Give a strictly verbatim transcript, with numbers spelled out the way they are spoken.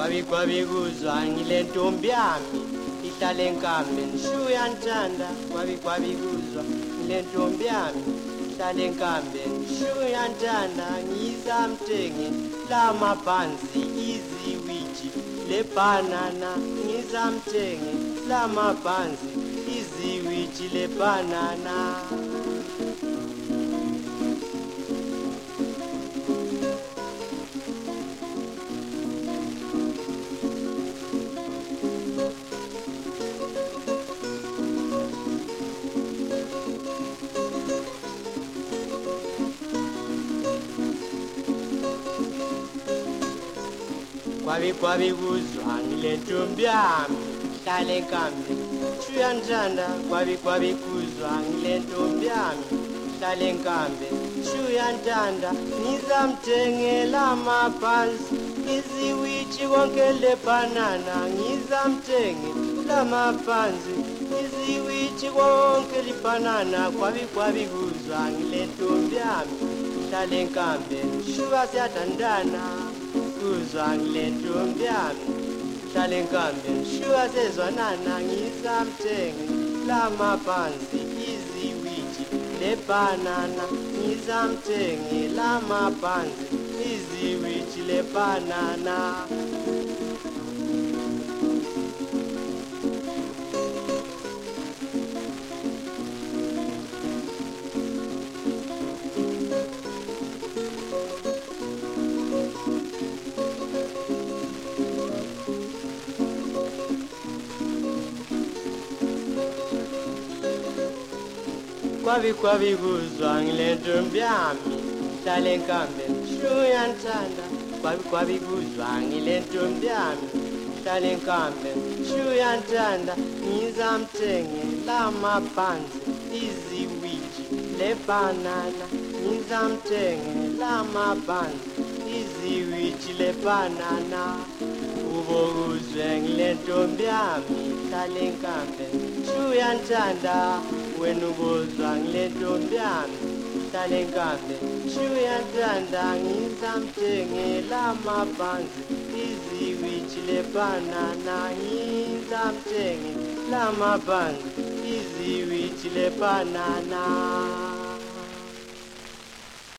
Kwabi kwabi kuzwa ngile ntombi yami ihlala enkambeni shuya ntanda. Kwabi kwabi kuzwa ngile ntombi yami ihlala enkambeni shuya ntanda. Ngizamthenge lamabhanzi iziwiji lebanana. Ngizamthenge lamabhanzi iziwiji lebanana. Kwabi kwabi kuzwa ngile ntombi yami ihlala enkambeni shuya ntanda. Kwabi kwabi kuzwa ngile ntombi yami ihlala enkambeni shuya ntanda. Ngizamthengela amabhanzi iziwiji konke lebanana. Ngizamthengela amabhanzi iziwiji konke lebanana. Kwabi kwabi kuzwa ngile ntombi yami ihlala enkambeni shuka siyathandana. Kuzwa ngile ntombi yami ihlala enkambeni shuka sezwanana. Ngizamthenge lamabhanzi iziwiji lebanana. Ngizamthenge lamabhanzi iziwiji lebanana. Kwabi kwabi kuzwa ngile ntombi yami ihlala enkambeni shuya ntanda. Kwabi kwabi kuzwa ngile ntombi yami ihlala enkambeni shuya ntanda. Ngizamthenge lamabhanzi iziwiji lebanana. Ngizamthenge lamabhanzi iziwiji lebanana. Ubokuzwe ngile ntombi yami ihlala enkambeni shuya ntanda. Wena ubuzwa ngile ntombi yami ihlala enkambeni shuya ntanda. Ngizamthengela amabhanzi iziwiji lebanana. Ngizamthengela amabhanzi iziwiji lebanana.